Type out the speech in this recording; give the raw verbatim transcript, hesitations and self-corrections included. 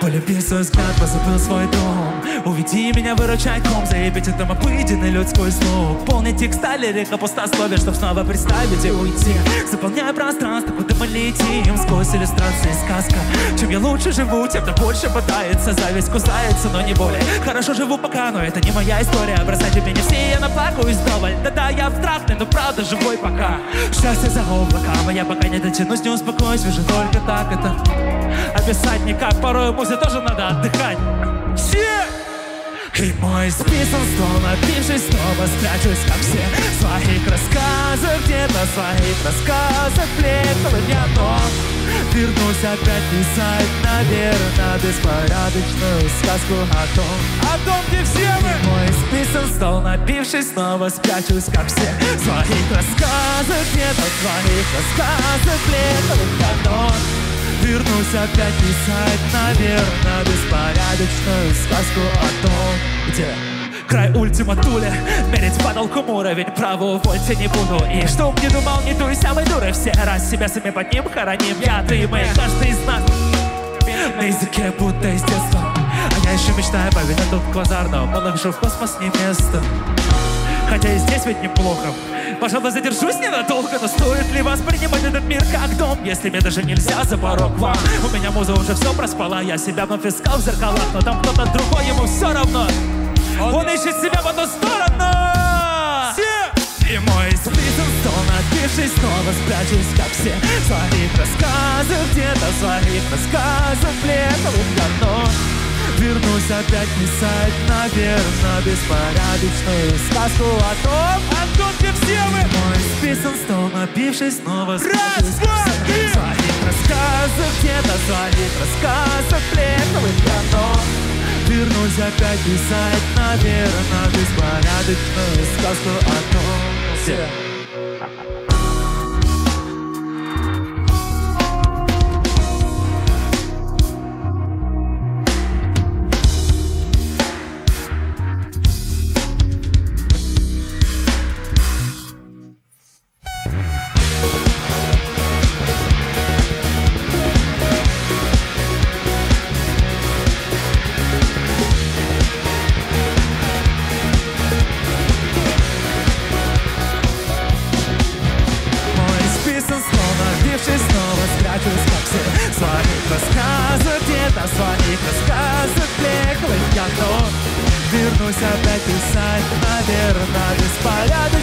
Полюби свой взгляд, позабыл свой дом. Уведи меня, выручай ком, заебить это обыденный людской слог. Полный текст, лирика пустословие, чтоб снова представить и уйти. Заполняя пространство, куда мы летим. Сквозь иллюстрации сказка. Чем я лучше живу, тем то больше пытается. Зависть кусается, но не более. Хорошо живу пока, но это не моя история. Бросайте меня все, я наплакаюсь вдоволь. Да-да, я абстрактный, но правда живой пока. Счастье за облаками, я пока не дотянусь, не успокоюсь. Вижу только так это описать никак, порой музе тоже надо отдыхать. Все! И мой списан стол, напившись, снова спрячусь, как все. В своих рассказах, где-то в своих рассказах плетал я, но вернусь опять писать, наверное, беспорядочную сказку о том, о том, где все мы. И мой списан стол, напившись, снова спрячусь, как все. В своих рассказах, где-то в своих рассказах плетал я, но вернусь опять писать, наверное, беспорядочную сказку о том, где край ультиматули, мерить по толком уровень, право увольте не буду. И чтоб не думал, не туйся, вы дуры все, раз себя сами под ним хороним. Я, ты и мы, каждый из нас на языке будто из детства. А я еще мечтаю повидать тут квазарного, малых же в космос не место. Хотя и здесь ведь неплохо. Пожалуй, задержусь ненадолго, но стоит ли воспринимать этот мир как дом, если мне даже нельзя за порог вам? У меня муза уже все проспала, я себя вновь искал в зеркалах, но там кто-то другой, ему все равно. Он ищет себя в одну сторону. Все! И мой списан стол, напившись, снова спрячусь, как все. В своих рассказах, где-то в своих рассказах плетал я, но вернусь опять писать, наверное, беспорядочную сказку о том, о том, где все мы. Мой списан стол, напившись, снова спрячусь, как все. В своих рассказах, где-то в своих рассказах плетал я, но вернусь опять писать, наверное, беспорядочную сказку о том, где вернусь опять писать, наверное, беспорядочно.